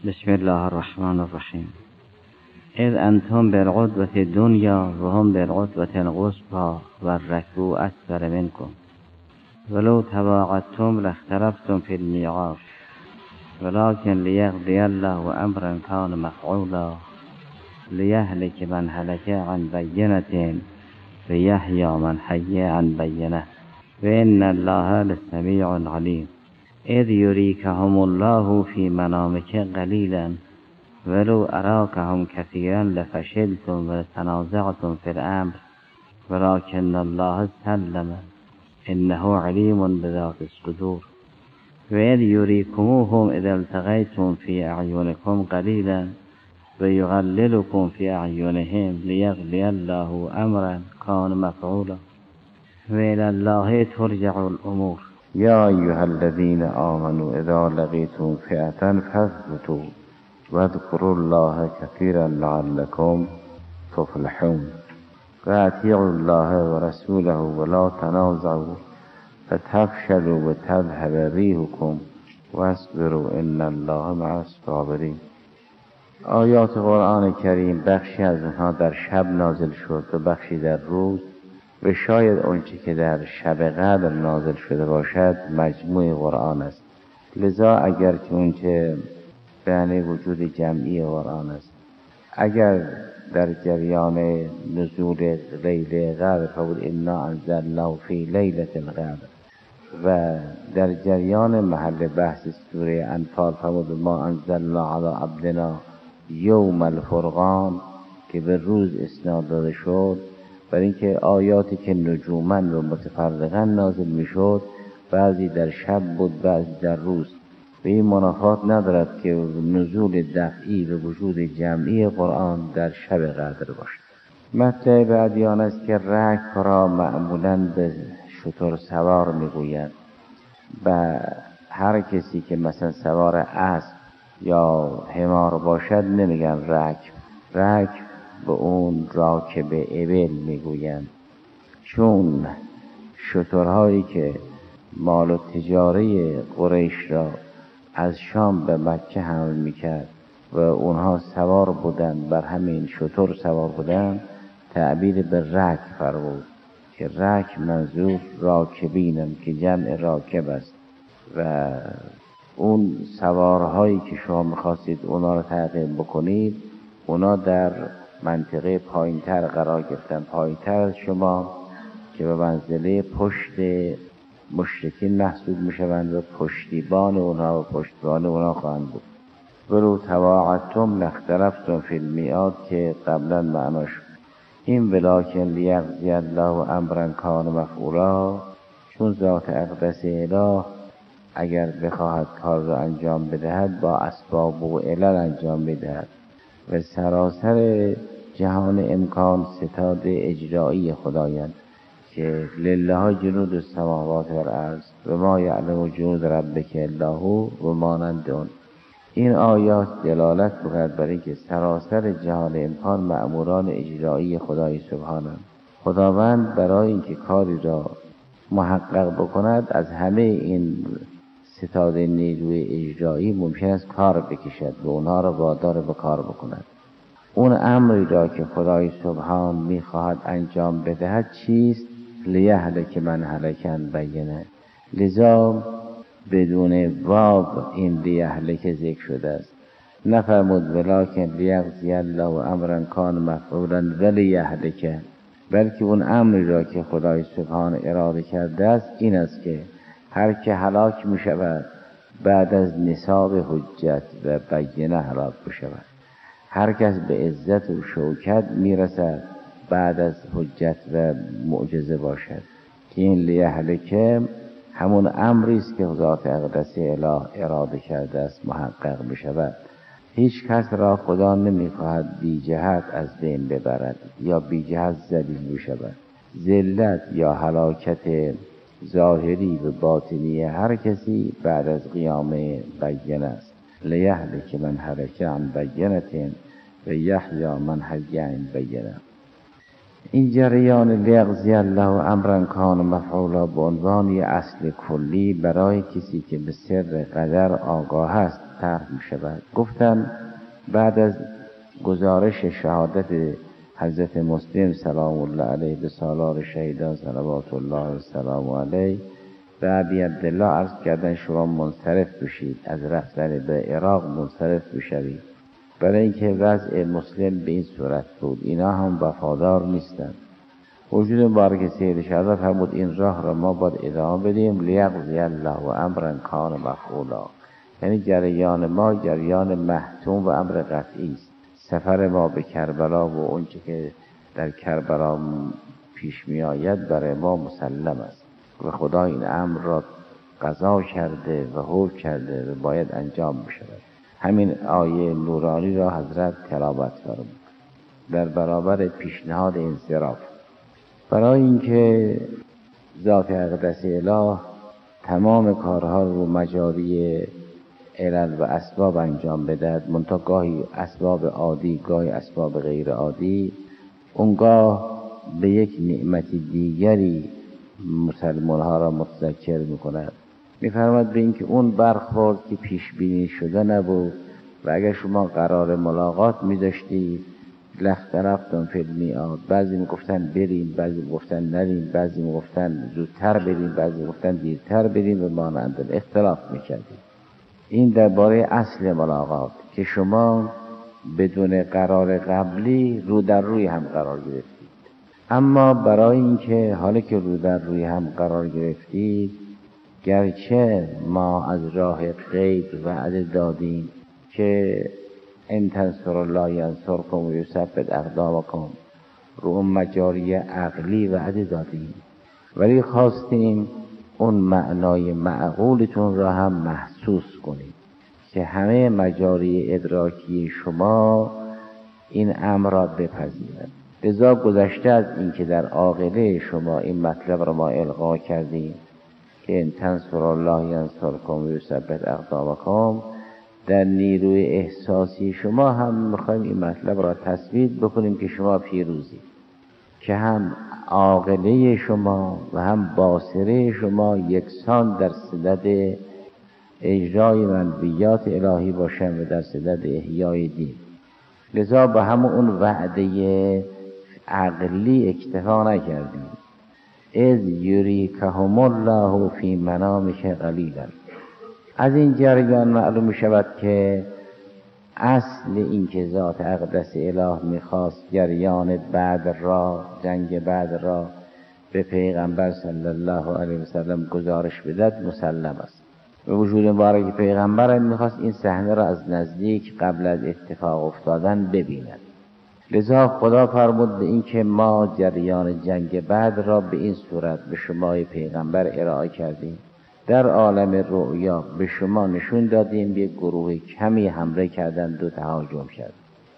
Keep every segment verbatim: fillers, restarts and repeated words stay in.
بسم الله الرحمن الرحیم. اذ انتم بالعدوة الدنیا و هم بالعدوة القصوى و الركب اسفل منكم ولو تواعدتم لاختلفتم في الميعاد ولكن ليقضي الله امرا كان مفعولا ليهلك من هلك عن بينة ويحيى من حي عن بينة وإن الله لسميع عليم. اذ يريكهم الله في منامك قليلا ولو أراكهم كثيرا لفشلتم ولتنازعتم في الأمر ولكن الله سلم إنه عليم بذات الصدور. وإذ يريكموهم إذا التقيتم في أعينكم قليلا ويغللكم في أعينهم ليقضي الله أمرا كان مفعولا وإلى الله ترجع الأمور. يا أيها الذين آمنوا إذا لقيتم فئة فاثبتوا واذكروا الله كثيرا لعلكم تفلحون وأطيعوا الله ورسوله ولا تنازعوا فتفشلوا وتذهب ريحكم واصبروا إن الله مع الصابرين. آیات قرآن کریم بخشی از اونها در شب نازل شد و بخشی در روز و شاید اونچه که در شب قدر نازل شده باشد مجموع قرآن است. لذا اگر که اونچه بیان وجود جمعی قرآن است، اگر در جریان نزول لیل قدر فقل انا انزلناه فی لیلة القدر و در جریان محل بحث سوره انفال فقل ما انزلنا علی عبدنا یوم الفرقان که به روز اسناد داده شد، برای اینکه آیاتی که نجومن و متفرقا نازل میشد بعضی در شب بود بعضی در روز و این منافات ندارد که نزول دفعی و وجود جمعی قرآن در شب قدر باشد. مطلب بعدی آن است که رکب را معمولاً به شتر سوار میگویند و هر کسی که مثلا سوار اسب یا حمار باشد نمیگن رکب. رکب به اون راکب ابل میگویند، چون شترهایی که مال و تجاره قریش را از شام به مکه حمل میکرد و اونها سوار بودند، بر همین شتر سوار بودند، تعبیر به رکب فرمود که رکب منظور راکبینم که جمع راکب است و اون سوارهایی که شما میخواستید اونا رو تعقیب بکنید اونا در منطقه پایینتر قرار گرفتن، پایینتر از شما که به منزله پشت مشرکین محسوب میشوند و پشتیبان اونها و پشتیبان اونها خواهند بود. ولو تواعدتم لاختلفتم فی المیعاد که قبلا معناش این ولکن لیقضی الله امرا کان مفعولا، چون ذات اقدس اله اگر بخواهد کار را انجام بدهد با اسباب و علل انجام بدهد و سراسر جهان امکان ستاد اجرایی خدایند که لله جنود السماوات و الارض و ما یعلم جنود ربک الا هو و مانند اون. این آیات دلالت می‌کند بر اینکه سراسر جهان امکان مأموران اجرایی خدای سبحانند. خداوند برای اینکه کاری را محقق بکند از همه این ستاد نیروی اجرایی ممکن است کار بکشد و اونها را وادار به کار بکند. اون امری را که خدای سبحان میخواهد انجام بدهد چیست؟ لیهلک من هلک عن بینه. لذا بدون واو این لیهلک ذکر شده است، نفرمود ولکن لیقضی الله امرا کان مفعولا ولیهلک، بلکه اون امری را که خدای سبحان اراده کرده است این است که هر که هلاک می شود بعد از نصاب حجت و بینه هلاک می شود. هر کس به عزت و شوکت می رسد بعد از حجت و معجزه باشد که این لیهلکه همون امری است که ذات اقدس اله اراده کرده است محقق می شود. هیچ کس را خدا نمی خواهد بی جهت از بین ببرد یا بی جهت ذلیل می شود. ذلت یا هلاکت ظاهری و باطنی هر کسی بعد از قیام بینه است. لیهلک من هلک عن بینة و یحیی من حی عن بینة. این جریان لیقضی الله امرا کان مفعولا به عنوان اصل کلی برای کسی که به سر قدر آگاه است طرح می شود. گفتن بعد از گزارش شهادت حضرت مسلم سلام الله علیه به سالار شهیدان صلوات الله و سلام علیه به ابی عبدالله عرض کردن شما منصرف بشید، از رفتن به عراق منصرف بشوید، برای اینکه وضع مسلم به این صورت بود، اینا هم وفادار نیستند. وجود مبارک سید شهادت فرمود این راه را ما باید ادامه بدیم، لیقضی الله و امرا کان مفعولا، یعنی جریان ما جریان محتوم و امر قطعی است. سفر ما به کربلا و اونچه که در کربلا پیش می آید برای ما مسلم است و خدا این امر را قضا کرده و حکم کرده و باید انجام بشود. همین آیه نورانی را حضرت تلاوت فرمود در برابر پیشنهاد انصراف، برای اینکه ذات اقدس اله تمام کارها رو مجاری علل و اسباب انجام بدهد، منتها گاهی اسباب عادی گاهی اسباب غیر عادی، اونگاه به یک نعمت دیگری مسلمان ها را متذکر می کند. می فرماید به اینکه اون برخورد که پیش بینی شده نبود و اگر شما قرار ملاقات می داشتید لاختلفتم فی المیعاد، بعضی می گفتن بریم، بعضی می گفتن نریم، بعضی می گفتن زودتر بریم، بعضی می گفتن دیرتر بریم و مانند اختلاف می کردیم. این درباره اصل ملاقات که شما بدون قرار قبلی رو در روی هم قرار گرفتید. اما برای اینکه حالا که رو در روی هم قرار گرفتید، گرچه ما از راه غیب وعده دادیم که ان تنصروا الله ینصرکم و یثبت اقدامکم، رو اون مجاری عقلی وعده دادیم، ولی خواستیم اون معنای معقولتون را هم محسوس کنید که همه مجاری ادراکی شما این امر را بپذیرند. لذا گذشته از این که در عاقله شما این مطلب را ما القا کردیم که ان تنصروا الله ینصرکم و یثبت اقدامکم، در نیروی احساسی شما هم میخوایم این مطلب را تثبیت بکنیم که شما پیروزید، که هم عاقله شما و هم باصره شما یکسان در صدد اجرای منویات الهی باشن و در صدد احیای دین. لذا به همون اون وعده عقلی اکتفا نکردیم. اذ یریکهم الله فی منامک قلیلا. از این جریان معلوم می شود که اصل این که ذات اقدس اله میخواست جریان بعد را، جنگ بعد را به پیغمبر صلی الله علیه وسلم گزارش بدهد مسلم است. به وجود مبارک پیغمبر میخواست این صحنه را از نزدیک قبل از اتفاق افتادن ببیند. لذا خدا فرمود به این که ما جریان جنگ بعد را به این صورت به شما پیغمبر ارائه کردیم. در عالم رؤیا به شما نشون دادیم یک گروه کمی حمله کردند و تهاجم کردند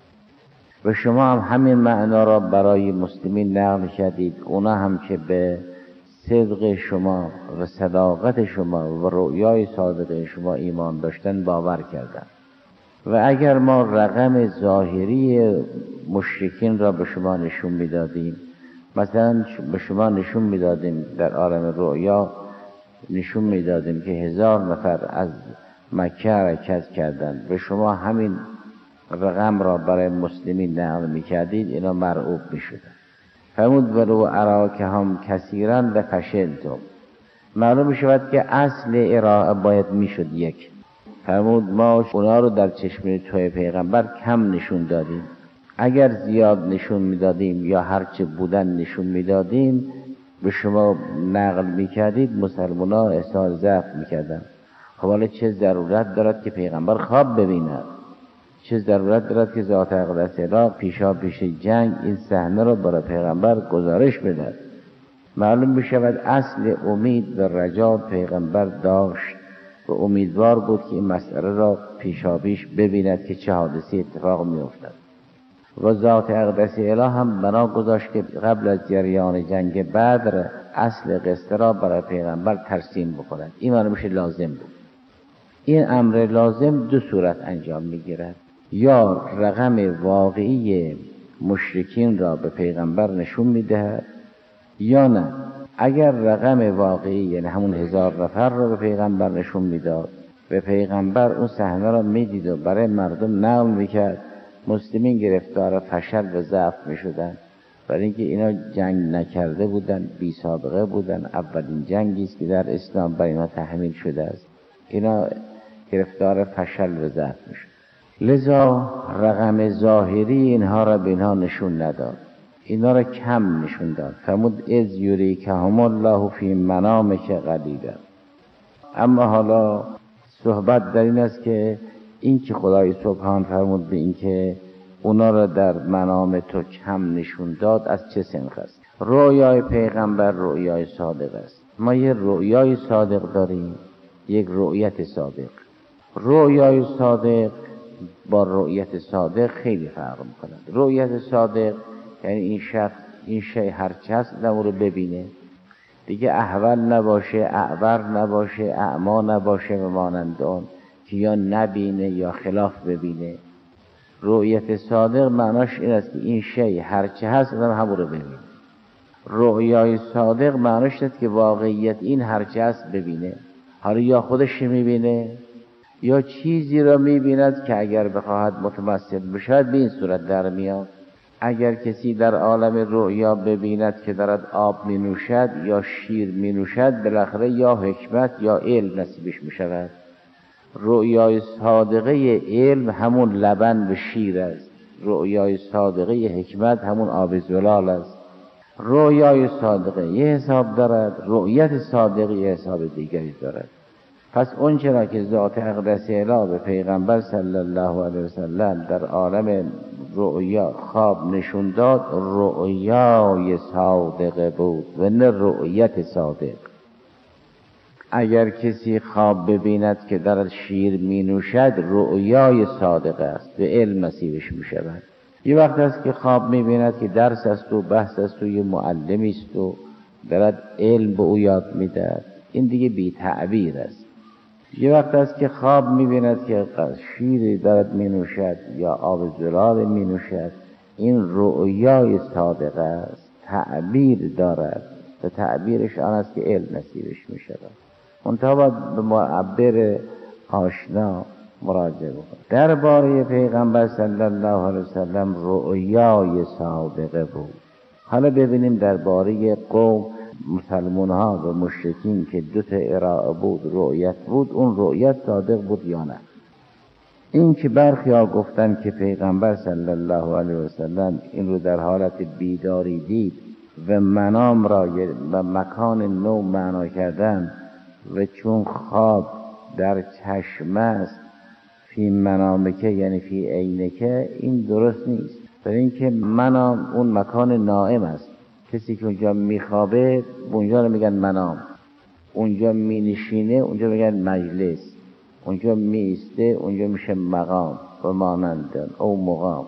و شما هم همین معنا را برای مسلمین نقل کردید. اونا هم که به صدق شما و صداقت شما و رؤیای صادق شما ایمان داشتن باور کردند. و اگر ما رقم ظاهری مشرکین را به شما نشون میدادیم، مثلا به شما نشون میدادیم در عالم رؤیا نشون میدادیم که هزار نفر از مکه حرکت کردند و شما همین رقم را برای مسلمین نقل میکردید، اینا مرعوب میشدند. فرمود ولو اراکهم کثیرا لفشلتم. معلوم میشود که اصل ارائه باید میشد یک. فرمود ما اونا رو در چشم توی پیغمبر کم نشون دادیم. اگر زیاد نشون میدادیم یا هرچه بودن نشون میدادیم به شما نقل میکردید، مسلمان ها احساس ضعف میکردن. خب حالا چه ضرورت دارد که پیغمبر خواب ببیند؟ چه ضرورت دارد که ذات اقدس اله پیشا پیش جنگ این صحنه را برای پیغمبر گزارش بدهد؟ معلوم بشود اصل امید و رجا پیغمبر داشت و امیدوار بود که این مسئله را پیشا پیش ببیند که چه حادثی اتفاق میافتد. و ذات اقدس اله هم بنا گذاشت که قبل از جریان جنگ بدر اصل قصه را برای پیغمبر ترسیم بکند. این معلوم میشه لازم بود. این امر لازم دو صورت انجام میگیرد: یا رقم واقعی مشرکین را به پیغمبر نشون میدهد، یا نه اگر رقم واقعی یعنی همون هزار نفر را به پیغمبر نشون میداد و پیغمبر اون صحنه را میدید و برای مردم نقل میکرد. مسلمین گرفتار فشل و ضعف میشدن، برای اینکه اینا جنگ نکرده بودن، بی سابقه بودن، اولین جنگی است که در اسلام بر اینا تحمیل شده است. اینا گرفتار فشل و ضعف میشد. لذا رقم ظاهری اینها را به اینها نشون نداد، اینا را کم نشون داد. فرمود اذ یریکهم الله فی منامک قلیلا. اما حالا صحبت در این است که این که خدای سبحان فرمود به این که اونا را در منام تو کم نشون داد، از چه سنخ است؟ رؤیای پیغمبر رؤیای صادق است. ما یه رؤیای صادق داریم، یک رؤیت صادق. رؤیای صادق با رؤیت صادق خیلی فرق می‌کند. رؤیت صادق یعنی این شخص این شی هر چه هست اون رو ببینه، دیگه احول نباشه، اعور نباشه، اعما نباشه و مانند آن که یا نبینه یا خلاف ببینه. رؤیت صادق معناش این است که این شی هر چه هست آدم همون رو ببینه. رؤیای صادق معناش است که واقعیت این هر چه هست ببینه. حالا یا خودش میبینه یا چیزی را میبیند که اگر بخواهد متمثل بشود به این صورت در میاد. اگر کسی در عالم رؤیا ببیند که دارد آب می نوشد یا شیر می نوشد، بالاخره یا حکمت یا علم نصیبش می شود. رؤیای صادقه علم همون لبن به شیر است، رؤیای صادقه حکمت همون آب زلال است. رؤیای صادقه یه حساب دارد، رؤیت صادقه یه حساب دیگری دارد. پس اون چرا که ذات اقدس الهی به پیغمبر صلی الله علیه وسلم در عالم رؤیا خواب نشون داد، رؤیای صادقه بود و نه رؤیت صادق. اگر کسی خواب ببیند که در شیر می نوشد، رؤیای صادقه است، به علم نصیبش می شود. یه وقت است که خواب می بیند که درس است و بحث است و یه معلمی است و دارد علم به او یاد می دهد، این دیگه بی تعبیر است. یه وقت است که خواب می‌بیند که شیری دارد می‌نوشد یا آب زلال می‌نوشد، این رؤیای صادقه است، تعبیر دارد و تعبیرش آن است که علم نصیبش می‌شود. منتها باید به معبر آشنا مراجعه بکنید. درباره پیغمبر صلی الله علیه وسلم رؤیای صادقه بود. حالا ببینیم درباره قوم مسلمان ها و مشرکین که دو تا ارائه بود، رؤیت بود، اون رؤیت صادق بود یا نه؟ این که برخی ها گفتن که پیغمبر صلی الله علیه وسلم این رو در حالت بیداری دید و منام را و مکان نو معنا کردن و چون خواب در چشم است فی منامکه یعنی فی عینکه، این درست نیست. برای اینکه منام اون مکان نائم است، کسی که اونجا میخوابه اونجا رو میگن منام، اونجا مینشینه اونجا میگن مجلس، اونجا میسته اونجا میشه مقام و مانند او مقام.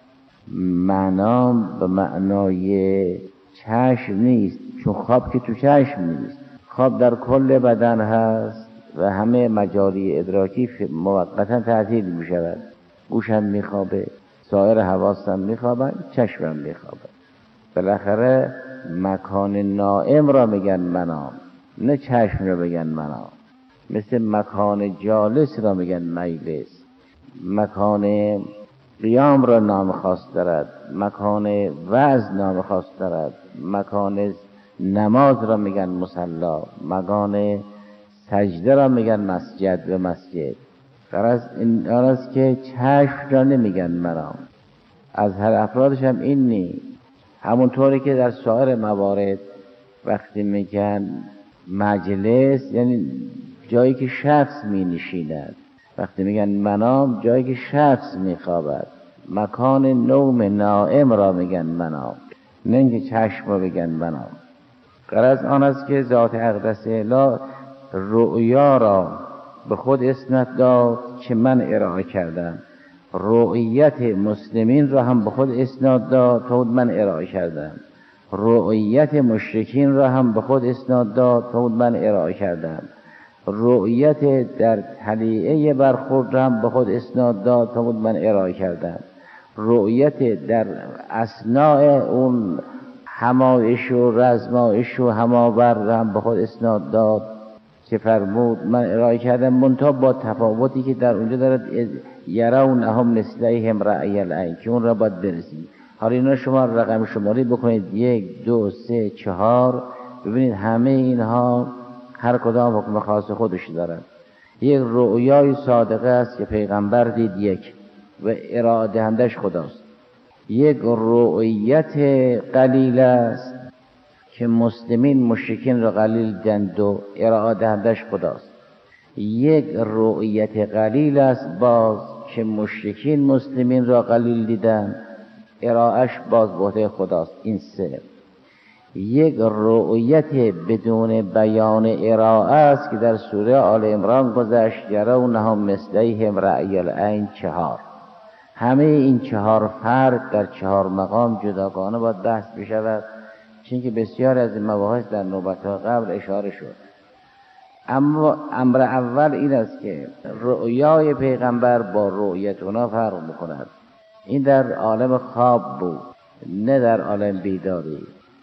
منام به معنای چشم نیست، چون خواب که تو چشم نیست، خواب در کل بدن هست و همه مجاری ادراکی موقتا تعطیل میشود. گوشم میخوابه، سایر حواسم میخوابن، چشمم میخوابه. بالاخره مکان نائم را میگن منام، نه چشم را میگن منام. مثل مکان جالس را میگن مجلس، مکان قیام را نام خاص دارد، مکان وعظ نام خاص دارد، مکان نماز را میگن مصلا، مکان سجده را میگن مسجد و مسجد. غرض این است که چشم را نمیگن منام. از هر افرادش هم این نیست. همونطوری که در سایر موارد وقتی میگن مجلس یعنی جایی که شخص می نشیند، وقتی میگن منام جایی که شخص می خوابد. مکان نوم نائم را میگن منام، نه اینکه چشم را بگن منام. غرض آن است که ذات اقدس الهی رؤیا را به خود اسناد داد که من ارائه کردم، رؤیت مسلمین را هم به خود اسناد داد تا من ارائه کردم، رؤیت مشرکین را هم به خود اسناد داد تا من ارائه کردم، رؤیت در طلیعه برخورد را هم به خود اسناد داد تا من ارائه کردم، رؤیت در اثناء اون همایش و رزمایش و هماور را هم به خود اسناد داد که فرمود من ارائه کردم منتها با تفاوتی که در اونجا دارد یرونهم مثلیهم رأی العین که اون را باید برسید. حالا اینا شما رقم شماری بکنید یک دو سه چهار، ببینید همه اینها هر کدام حکم خاص خودش دارد. یک رؤیای صادقه است که پیغمبر دید یک و ارائه دهندش خداست. یک رؤیت قلیل است که مسلمین مشرکین را قلیل دیدند و ارائه دهندش خداست. یک رؤیت قلیل است باز که مشرکین مسلمین را قلیل دیدند، ارائهش باز بوده خداست. این سه. یک رؤیت بدون بیان ارائه است که در سوره آل عمران گذشت یرونهم مثلیهم رأی العین. چهار. همه این چهار فرد در چهار مقام جداگانه باید بحث بشود، چون که بسیار از این مباحث در نوبت‌های قبل اشاره شد. اما امر اول این است که رؤیای پیغمبر با رؤیت اونا فرق می‌کند. این در عالم خواب بود، نه در عالم بیداری.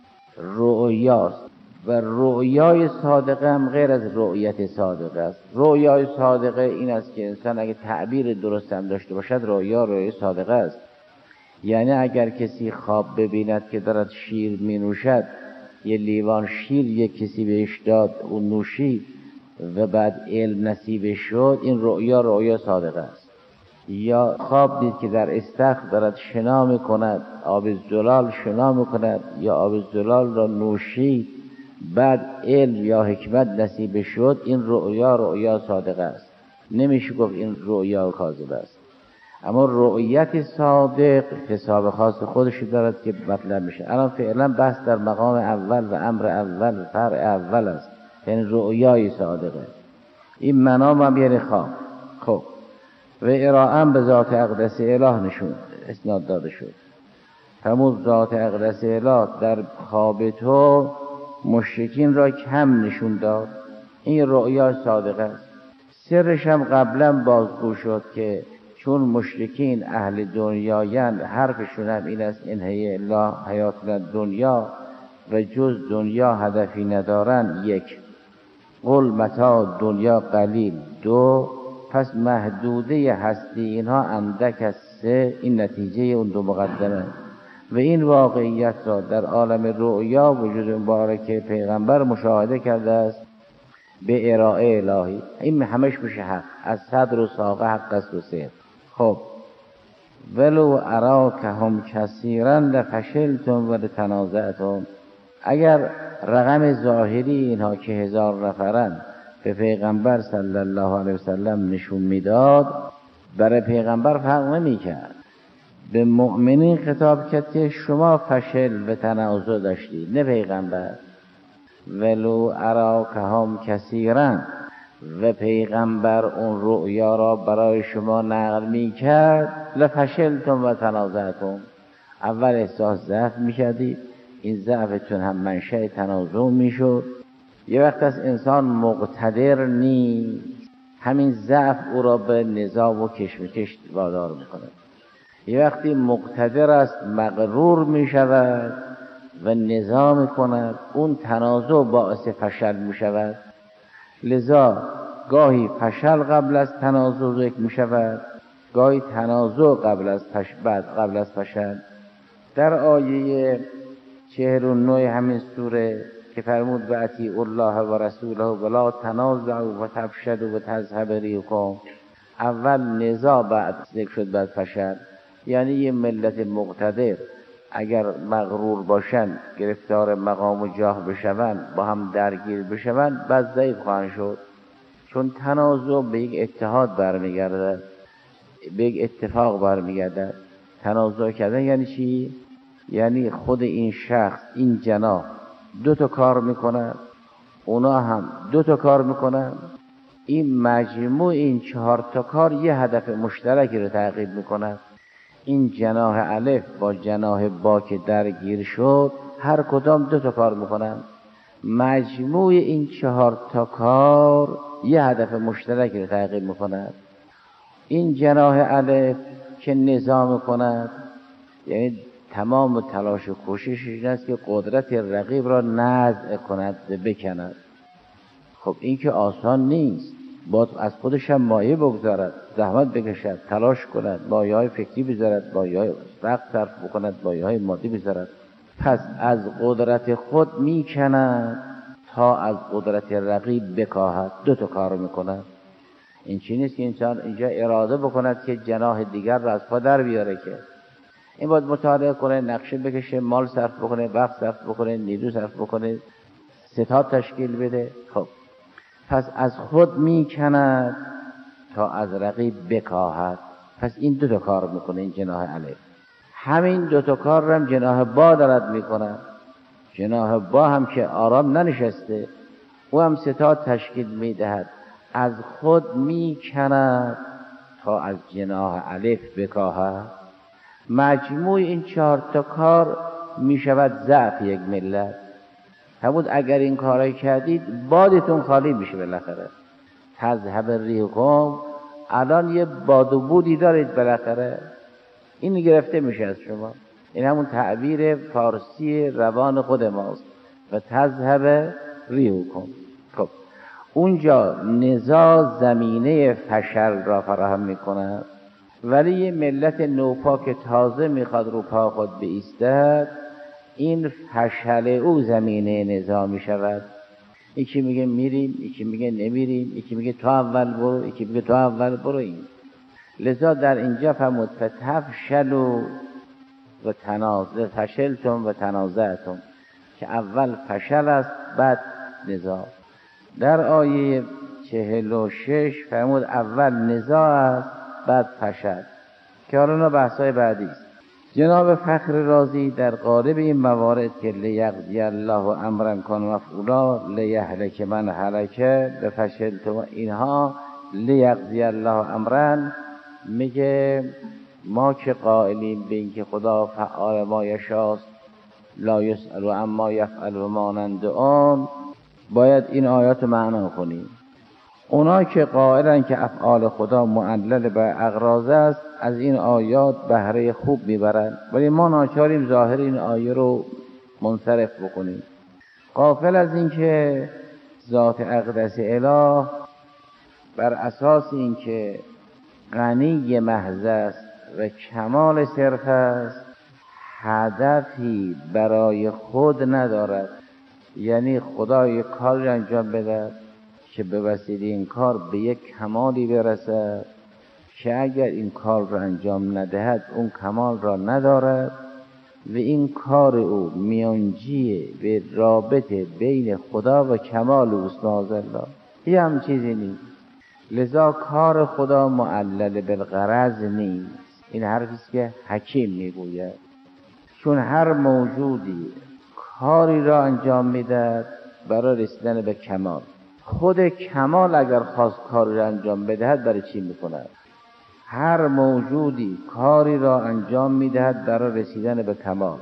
رؤیاست و رؤیای صادقه هم غیر از رؤیت صادقه است. رؤیای صادقه این است که انسان اگه تعبیر درست هم داشته باشد رؤیا رؤیای صادقه است. یعنی اگر کسی خواب ببیند که دارد شیر می نوشد، یه لیوان شیر یک کسی بهش داد و نوشید و بعد علم نصیب شد، این رؤیا رؤیا صادقه است. یا خواب دید که در استخر دارد شنا میکند، آب زلال شنا میکند یا آب زلال را نوشید بعد علم یا حکمت نصیب شد، این رؤیا رؤیا صادقه است. نمیشه گفت این رؤیا کاذب است. اما رؤیت صادق حساب خاص خودش دارد که مطلب میشه. الان فعلا بحث در مقام اول و امر اول و فرع اول است، یعنی رؤیای صادقه. این منام هم یعنی خواب. خب و ارائم به ذات اقدس اله نشون اسناد داده شد. همون ذات اقدس اله در خواب تو مشرکین را کم نشون داد. این رؤیا صادقه است. سرش هم قبلا بازگو شد که چون مشرکین اهل دنیایند، حرفشون هم این است ان هی الا حیاتنا دنیا و جز دنیا هدفی ندارن. یک، قل متاع دنیا قلیل. دو، پس محدوده هستی اینها اندک است. سه، این نتیجه اون دو مقدمه و این واقعیت را در عالم رؤیا وجود مبارک پیغمبر مشاهده کرده است به ارائه الهی. این همش میشه حق، از صدر و ساقه حق است و سیر. خب ولو اراکهم کثیرا لفشلتم و لتنازعتم. اگر رقم ظاهری اینها که هزار نفرن به پیغمبر صلی الله علیه وسلم نشون میداد، برای پیغمبر فرق نمی کرد. به مؤمنین خطاب کرد که شما فشل و تنازع داشتید، نه پیغمبر. ولو اراکهم کثیرا، و پیغمبر اون رؤیا را برای شما نقل می کرد، لفشلتم و تنازعتم. اول احساس ضعف می کردید، این ضعفتون هم منشأ تنازع می شد. یه وقت از انسان مقتدر نیست، همین ضعف او را به نزاع و کشمکش وادار میکنه. یه وقتی مقتدر است مغرور می شود و نزاع می کند، اون تنازع باعث فشل می شود. لذا گاهی فشل قبل از تنازع ذکر می شود، گاهی تنازع قبل از فشل بعد قبل از فشل. در آیه چهل و نه همین سوره که فرمود و اطیعوا الله و رسوله ولا تنازعوا و تفشلوا و تذهب ریحکم، اول نزاع بعد ذکر شد بعد فشل. یعنی یه ملت مقتدر اگر مغرور باشن، گرفتار مقام و جاه بشون، با هم درگیر بشون، بعد ضعیف خواهند شد. چون تنازع به یک اتحاد برمیگرده، به یک اتفاق برمیگرده. تنازع کردن یعنی چی؟ یعنی خود این شخص، این جناح دو تا کار میکنه، اونا هم دو تا کار میکنن، این مجموع این چهار تا کار یه هدف مشترکی رو تعقیب میکنه. این جناح الف با جناح با که درگیر شد، هر کدام دو تا کار میکنن. مجموع این چهار تا کار یه هدف مشترکی رو تعقیب میکنه. این جناح الف که نظام میکند، یعنی تمام تلاش و کوشش این است که قدرت رقیب را نزع کند و بکند. خب این که آسان نیست، باید از خودش هم مایه بگذارد، زحمت بکشد، تلاش کند، مایه های فکری بذارد، مایه های وقت صرف بکند، مایه های مادی بذارد. پس از قدرت خود میکند تا از قدرت رقیب بکاهد. دو تا کار میکند. این چی نیست که انسان اینجا اراده بکند که جناح دیگر را از پا در بیاره، که این باید مطالعه کنه، نقشه بکشه، مال صرف بکنه، وقت صرف بکنه، نیرو صرف بکنه، ستاد تشکیل بده. خب پس از خود میکند تا از رقیب بکاهد. پس این دو تا کار میکنه این جناح الف. همین دو تا کار هم جناح با دارد میکنه. جناح با هم که آرام ننشسته، او هم ستاد تشکیل میدهد. از خود میکند تا از جناح الف بکاهد. مجموع این چهار تا کار میشود ضعف یک ملت. همون اگر این کارای کردید بادتون خالی میشه بالاخره. تذهب ریحکم، الان یه باد و بودی دارید بالاخره، این گرفته میشه از شما. این همون تعبیر فارسی روان خود ماست. و تذهب ریحکم. خب اونجا نزاع زمینه فشل را فراهم میکند، ولی یه ملت نوپا که تازه میخواد رو پا خود بایستد، این فشل او زمینه نزاع میشود. یکی میگه میریم، یکی میگه نمیریم، یکی میگه تو اول برو، یکی میگه تو اول برو. این لذا در اینجا فرمود فتفشلوا و تنازع، فشلتم و تنازعتم، که اول فشل است بعد نزاع. در آیه چهل و شش فرمود اول نزاع است بعد فشل، که حالا بحثای بعدی است. جناب فخر رازی در قالب این موارد که لیقضی الله امرا کان مفعولا لیهلک من هلک بفشلتم، اینها لیقضی الله امرا، میگه ما که قائلیم به این که خدا فعال ما یشاست، لا یسأل عما یفعل و مانند آن، باید این آیات معنا کنیم. اونا که قائلن که افعال خدا معلل به اغراض است، از این آیات بهره خوب میبرن، ولی ما ناچاریم ظاهر این آیه رو منصرف بکنیم، غافل از این که ذات اقدس اله بر اساس این که غنی محض است و کمال صرف است، هدفی برای خود ندارد. یعنی خدا یک کار را انجام بده که به وسیله این کار به یک کمالی برسد که اگر این کار را انجام ندهد اون کمال را ندارد و این کار او میانجی به رابطه بین خدا و کمال اوست معاذالله. یه هم چیزی نیست. لذا کار خدا معلل بالغرض نیست. این حرفیست که حکیم میگوید، چون هر موجودی کاری را انجام میدهد برای رسیدن به کمال. خود کمال اگر خواست کاری را انجام بدهد برای چی میکند؟ هر موجودی کاری را انجام میدهد برای رسیدن به کمال.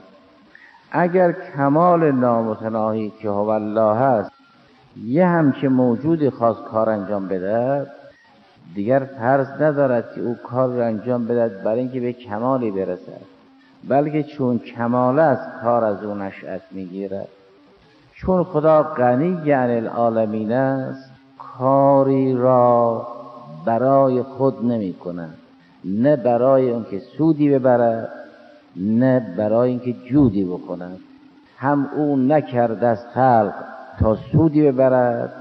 اگر کمال نامتناهی که هو الله هست یه همچه موجودی خواست کار انجام بدهد، دیگر فرض ندارد که او کار را انجام بدهد برای اینکه به کمالی برسد، بلکه چون کمال است کار از او نشأت میگیرد. چون خدا غنی عن العالمین است، کاری را برای خود نمی کند، نه برای اون که سودی ببرد نه برای اینکه جودی بکند. هم او نکرد از خلق تا سودی ببرد،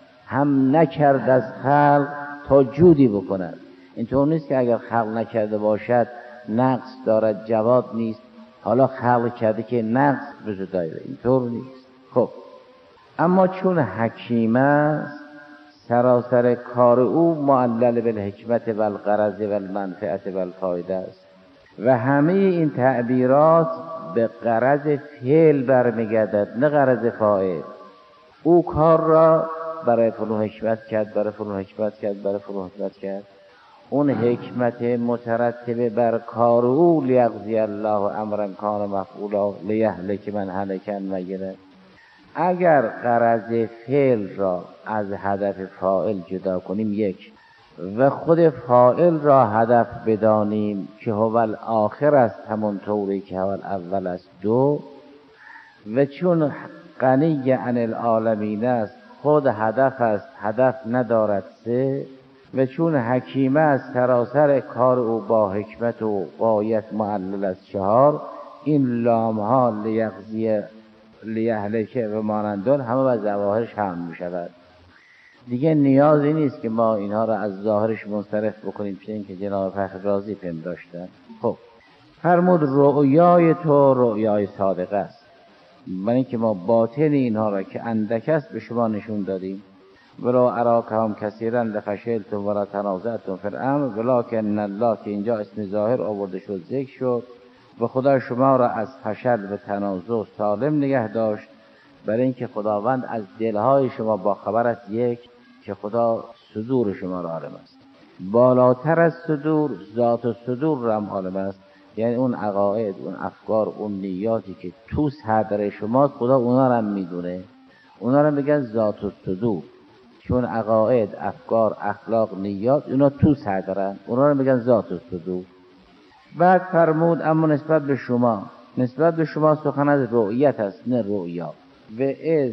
هم نکرد از خلق تا جودی بکند. اینطور نیست که اگر خلق نکرده باشد نقص دارد، جواب نیست، حالا خلق کرده که نقص بجا داره، اینطور نیست. خب اما چون حکیم است، سراسر کار او معلل بالحکمت و الغرض و المنفعت و الفایده است و همه این تعبیرات به غرض فعل برمیگردد نه غرض فاعل. او کار را برای فلان حکمت کرد، برای فلان حکمت کرد، برای فلان حکمت کرد. اون حکمت مترتبه بر کار او لیقضی الله امرا کان مفعولا لیهلک من هلک عن بینة. اگر غرض فعل را از هدف فاعل جدا کنیم یک، و خود فاعل را هدف بدانیم که هو الاخر است همون طوری که هو الاول است دو، و چون غنی عن العالمین است خود هدف است، هدف ندارد سه. و چون حکیمه از سراسر کار او با حکمت و غایت معلل از چهار، این لام ها لیغزی لیهلکه و مانندون همه از ظواهرش هم می شود. دیگه نیازی نیست که ما اینها را از ظاهرش منصرف بکنیم چه این که جناب فخر رازی پنداشتن. خب فرمود رؤیای تو رؤیای صادقه است، من اینکه ما باطن اینها را که اندک است به شما نشون دادیم. ولو اراکهم کثیرا لفشلتم ولا تنازعتم فی الامر ولکن الله، که اینجا اسم ظاهر آورده شد ذکر شد، و خدا شما را از فشل و تنازع سالم نگه داشت، برای اینکه خداوند از دلهای شما با خبر است، یک که خدا صدور شما را عالم است، بالاتر از صدور ذات و صدور را هم عالم است، یعنی اون عقاید، اون افکار، اون نیاتی که تو صدر شماست خدا اونا را هم میدونه، اونا را میگن ذات و صدور، چون عقاید، افکار، اخلاق، نیات اونا تو صدرن، اونا را میگن ذات و صدور. بعد فرمود اما نسبت به شما، نسبت به شما سخن از رؤیت است نه رؤیا. و از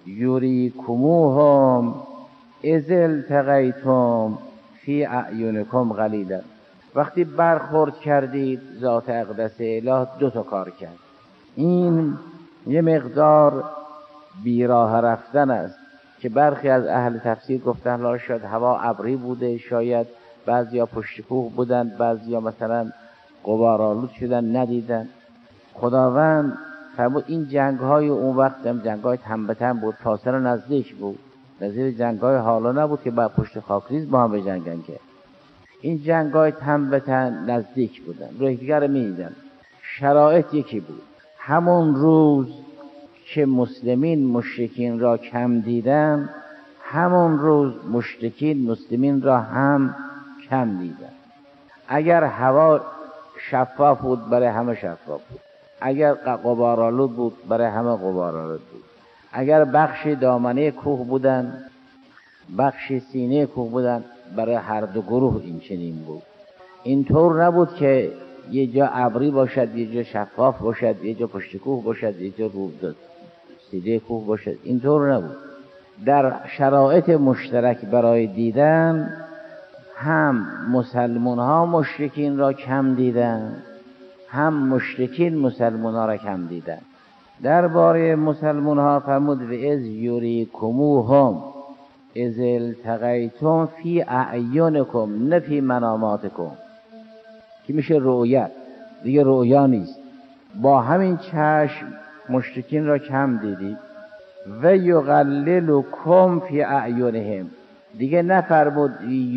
یوریکموهم از التقیتم فی اعینکم قلیلا، وقتی برخورد کردید ذات اقدس اله دو تا کار کرد. این یه مقدار بیراه رفتن است که برخی از اهل تفسیر گفتن لا شاید هوا ابری بوده، شاید بعضیا پشت کوه بودن، بعضیا مثلا غبارآلود شدن ندیدن. خداوند فرمود این جنگ های اون وقت هم جنگ های تن به تن بود، فاصله نزدیک بود، نظیر جنگ های حالا نبود که با پشت خاکریز با هم بجنگن، که این جنگ های تن به تن نزدیک بودن، روی دیگر می دیدن. شرایط یکی بود، همون روز که مسلمین مشرکین را کم دیدن، همون روز مشرکین مسلمین را هم کم دیدن. اگر هوا شفاف بود برای همه شفاف بود، اگر غبارآلود بود برای همه غبارآلود بود، اگر بخشی دامنه کوه بودن بخشی سینه کوه بودن، برای هر دو گروه این چنین بود. اینطور نبود که یه جا ابری باشد، یه جا شفاف باشد، یه جا پشت کوه باشد، یه جا رو سینه کوه باشد، اینطور نبود. در شرایط مشترک برای دیدن هم مسلمان ها مشرکین را کم دیدن، هم مشرکین مسلمان ها را کم دیدن. درباره مسلمان ها فرمود و از یوریکموهم از التقیتم فی اعینکم نه فی مناماتکم، که میشه رؤیت، دیگه رؤیا نیست. با همین چشم مشرکین را کم دیدید. و یقللکم فی اعینهم، دیگه نفرمود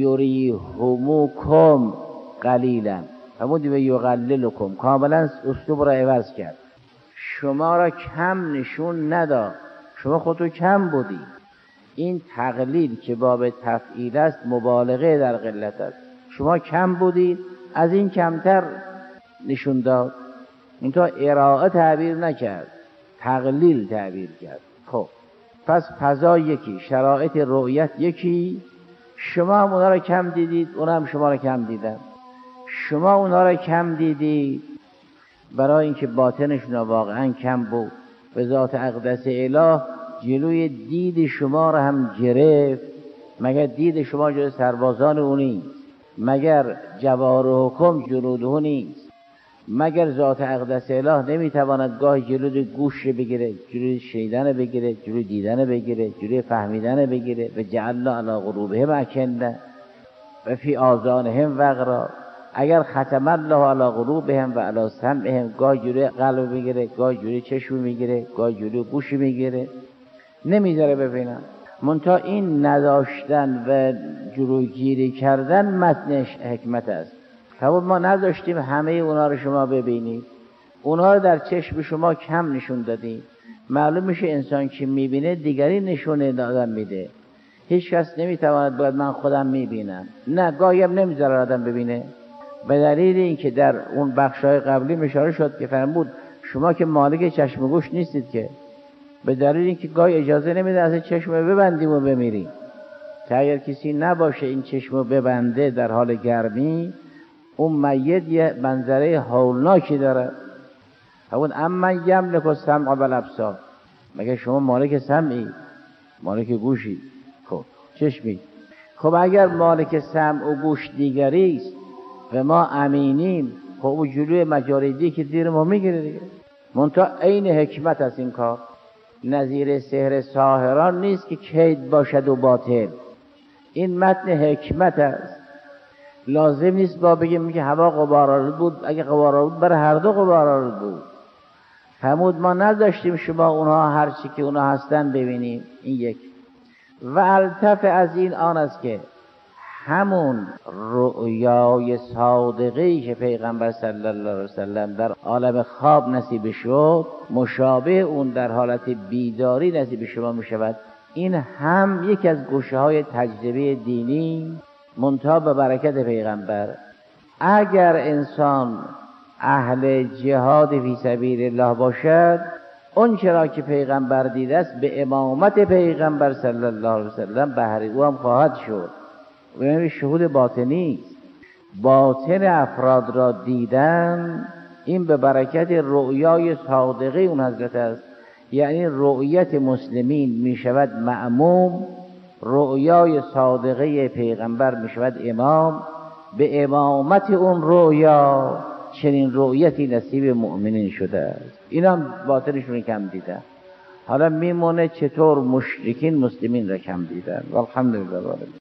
یریهمکم قلیلا، فرمود و یقللکم، کاملا اسلوب را عوض کرد. شما را کم نشون نداد، شما خودتو کم بودی. این تقلیل که باب تفعیل است مبالغه در قلت است. شما کم بودید، از این کمتر نشون داد. اینطور ارائه تعبیر نکرد، تقلیل تعبیر کرد. خب پس فضا یکی، شرایط رؤیت یکی. شما هم اونا را کم دیدید، اونا هم شما را کم دیدن. شما اونا را کم دیدید برای اینکه باطنشون واقعا کم بود. به ذات اقدس اله جلوی دید شما را هم گرفت. مگر دید شما جلوی سربازان او نیست؟ مگر جوارحکم جلوده نیست؟ مگر ذات اقدس اله نمیتواند گاه جلوی گوش بگیره، جلوی شنیدن بگیره، جلوی دیدن بگیره، جلوی فهمیدن بگیره؟ و جعلنا علی قلوبهم اکنه و فی آذانهم وقرا. اگر ختم الله علی قلوبهم و علی سمعهم، گاه جلوی قلب بگیره، گاه جلوی چشم میگیره، گاه جلوی گوش میگیره، نمیذاره ببینن. منتها این نداشتن و جلوگیری کردن متنش حکمت است. فرمود ما نذاشتیم همه اونا رو شما ببینید، اونا رو در چشم شما کم نشون دادیم. معلوم میشه انسان که میبینه دیگری نشونه دادن میده. هیچ کس نمیتواند باید من خودم میبینم، نه، گاهی هم نمیذاره آدم ببینه. به دلیل اینکه در اون بخشای قبلی اشاره شد که فرمود شما که مالک چشم و گوش نیستید، که به دلیل اینکه گاهی اجازه نمیده از چشم ببندیم و بمیریم. که اگر کسی نباشه این چشم ببنده در حال گرمی، اون میت یه منظره هولناکی داره. همون اما یملک السمع و الابصار، مگه شما مالک سمعی؟ مالک گوشی، خب چشمی. خب اگر مالک سمع و گوش دیگری است و ما امینیم، خب او جلوی مجاریدی که دیر ما میگیره دیگه. منتها عین حکمت از این کار، نظیر سحر ساحران نیست که کید باشد و باطل. این متن حکمت است. لازم نیست با بگیم که هوا غبارآلود بود، اگه غبارآلود برای هر دو غبارآلود بود. فرمود ما نداشتیم شما اونها هر چی که اونها هستن ببینیم. این یک. و الطف از این آن است که همون رؤیای صادقی که پیغمبر صلی الله علیه وسلم در عالم خواب نصیب شد، مشابه اون در حالت بیداری نصیب شما می شود. این هم یکی از گوشه های تجربه دینی منتها به برکت پیغمبر. اگر انسان اهل جهاد فی سبیل الله باشد، اون چرا که پیغمبر دیده است به امامت پیغمبر صلی الله علیه وسلم بهره او هم خواهد شد. و این شهود باطنی است. باطن افراد را دیدن این به برکت رؤیای صادقه اون حضرت است. یعنی رؤیت مسلمین می شود مأموم، رؤیای صادقه پیغمبر می شود امام. به امامت اون رؤیا چنین رؤیتی نصیب مؤمنین شده است. اینا هم باطنشون کم دیدن. حالا میمونه چطور مشرکین مسلمین را کم دیدن. والحمدلله.